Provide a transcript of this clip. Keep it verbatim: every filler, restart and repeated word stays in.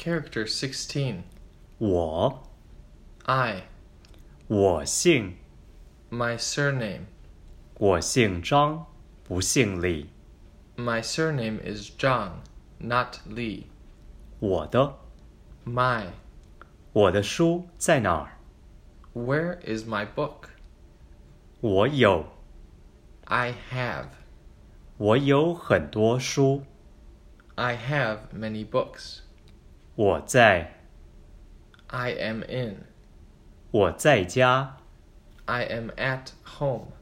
Character sixteen. 我 I. 我姓 My surname. 我姓张，不姓李。 My surname is Zhang, not Li. 我的 My. 我的书在哪儿？ Where is my book? 我有 I have. 我有很多书。 I have many books. 我在 I am in. 我在家。 I am at home.